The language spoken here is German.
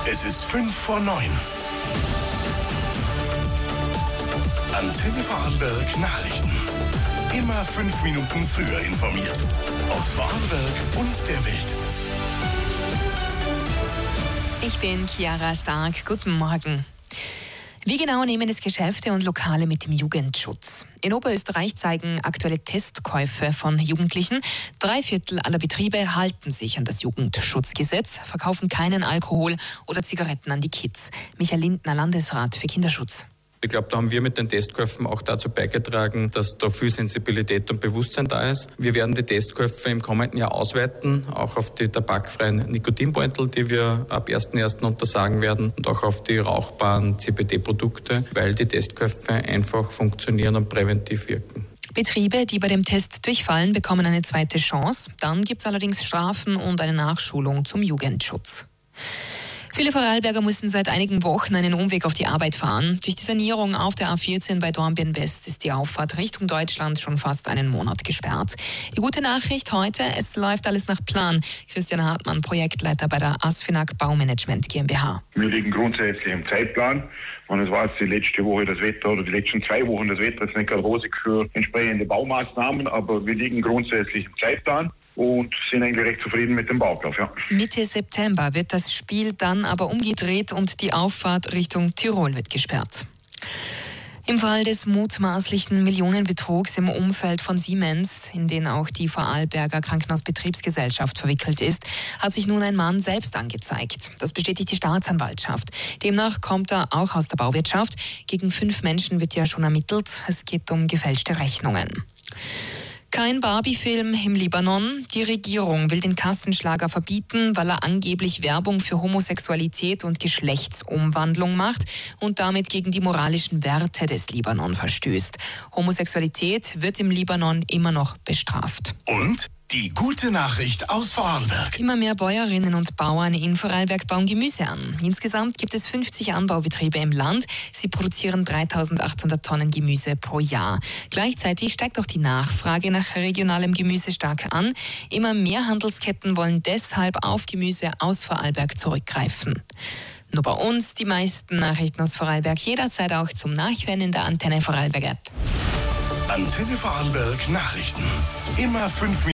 Es ist 5:05. Antenne Vorarlberg Nachrichten. Immer 5 Minuten früher informiert. Aus Vorarlberg und der Welt. Ich bin Chiara Stark. Guten Morgen. Wie genau nehmen es Geschäfte und Lokale mit dem Jugendschutz? In Oberösterreich zeigen aktuelle Testkäufe von Jugendlichen. 3/4 aller Betriebe halten sich an das Jugendschutzgesetz, verkaufen keinen Alkohol oder Zigaretten an die Kids. Michael Lindner, Landesrat für Kinderschutz. Ich glaube, da haben wir mit den Testkäufen auch dazu beigetragen, dass da viel Sensibilität und Bewusstsein da ist. Wir werden die Testkäufe im kommenden Jahr ausweiten, auch auf die tabakfreien Nikotinbeutel, die wir ab 1.1. untersagen werden, und auch auf die rauchbaren CBD-Produkte, weil die Testkäufe einfach funktionieren und präventiv wirken. Betriebe, die bei dem Test durchfallen, bekommen eine zweite Chance. Dann gibt es allerdings Strafen und eine Nachschulung zum Jugendschutz. Viele Vorarlberger mussten seit einigen Wochen einen Umweg auf die Arbeit fahren. Durch die Sanierung auf der A14 bei Dornbirn West ist die Auffahrt Richtung Deutschland schon fast einen Monat gesperrt. Die gute Nachricht heute, es läuft alles nach Plan. Christian Hartmann, Projektleiter bei der Asfinag Baumanagement GmbH. Wir liegen grundsätzlich im Zeitplan. Und es war jetzt die letzte Woche das Wetter oder die letzten 2 Wochen das Wetter jetzt nicht gerade rosig für entsprechende Baumaßnahmen, aber wir liegen grundsätzlich im Zeitplan und sind eigentlich recht zufrieden mit dem Bauablauf. Ja. Mitte September wird das Spiel dann aber umgedreht und die Auffahrt Richtung Tirol wird gesperrt. Im Fall des mutmaßlichen Millionenbetrugs im Umfeld von Siemens, in den auch die Vorarlberger Krankenhausbetriebsgesellschaft verwickelt ist, hat sich nun ein Mann selbst angezeigt. Das bestätigt die Staatsanwaltschaft. Demnach kommt er auch aus der Bauwirtschaft. Gegen 5 Menschen wird ja schon ermittelt. Es geht um gefälschte Rechnungen. Kein Barbie-Film im Libanon. Die Regierung will den Kassenschlager verbieten, weil er angeblich Werbung für Homosexualität und Geschlechtsumwandlung macht und damit gegen die moralischen Werte des Libanon verstößt. Homosexualität wird im Libanon immer noch bestraft. Und die gute Nachricht aus Vorarlberg. Immer mehr Bäuerinnen und Bauern in Vorarlberg bauen Gemüse an. Insgesamt gibt es 50 Anbaubetriebe im Land. Sie produzieren 3.800 Tonnen Gemüse pro Jahr. Gleichzeitig steigt auch die Nachfrage nach regionalem Gemüse stark an. Immer mehr Handelsketten wollen deshalb auf Gemüse aus Vorarlberg zurückgreifen. Nur bei uns die meisten Nachrichten aus Vorarlberg jederzeit auch zum Nachhören in der Antenne Vorarlberg App. Antenne Vorarlberg Nachrichten. Immer 5 Minuten.